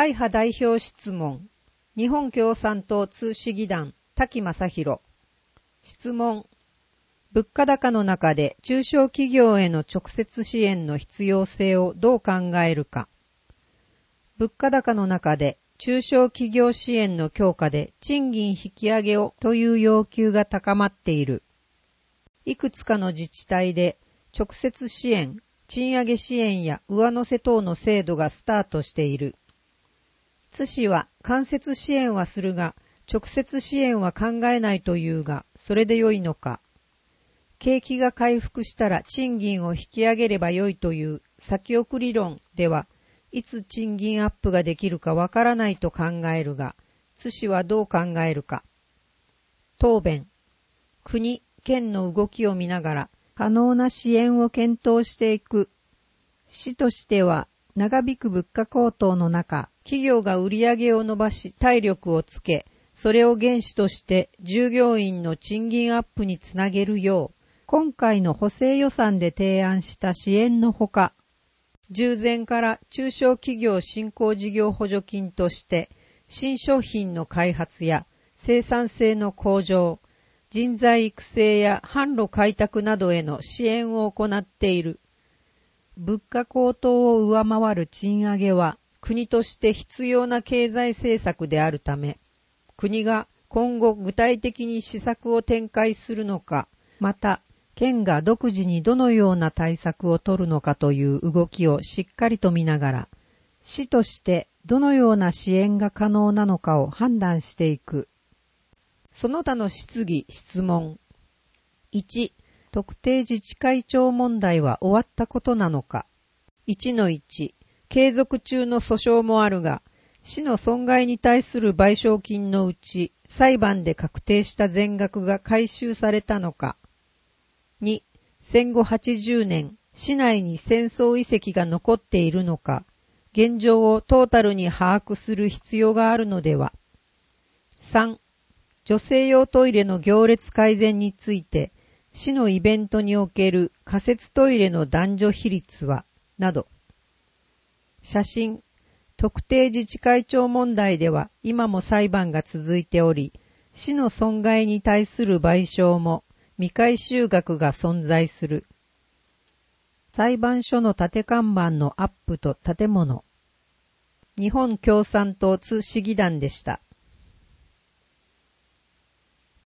会派代表質問。日本共産党通市議団、滝正宏。質問。物価高の中で中小企業への直接支援の必要性をどう考えるか。物価高の中で中小企業支援の強化で賃金引き上げをという要求が高まっている。いくつかの自治体で直接支援、賃上げ支援や上乗せ等の制度がスタートしている。津市は間接支援はするが、直接支援は考えないというが、それで良いのか。景気が回復したら賃金を引き上げれば良いという先送り論では、いつ賃金アップができるかわからないと考えるが、津市はどう考えるか。答弁。国、県の動きを見ながら、可能な支援を検討していく。市としては、長引く物価高騰の中、企業が売り上げを伸ばし体力をつけ、それを原資として従業員の賃金アップにつなげるよう、今回の補正予算で提案した支援のほか、従前から中小企業振興事業補助金として、新商品の開発や生産性の向上、人材育成や販路開拓などへの支援を行っている。物価高騰を上回る賃上げは国として必要な経済政策であるため、国が今後具体的に施策を展開するのか、また県が独自にどのような対策を取るのかという動きをしっかりと見ながら、市としてどのような支援が可能なのかを判断していく。その他の質疑・質問。1、特定自治会長問題は終わったことなのか。1-1、継続中の訴訟もあるが、市の損害に対する賠償金のうち、裁判で確定した全額が回収されたのか。2、戦後80年、市内に戦争遺跡が残っているのか、現状をトータルに把握する必要があるのでは。3、女性用トイレの行列改善について、市のイベントにおける仮設トイレの男女比率は、など。写真、特定自治会長問題では今も裁判が続いており、市の損害に対する賠償も未回収額が存在する。裁判所の立て看板のアップと建物。日本共産党通市議団でした。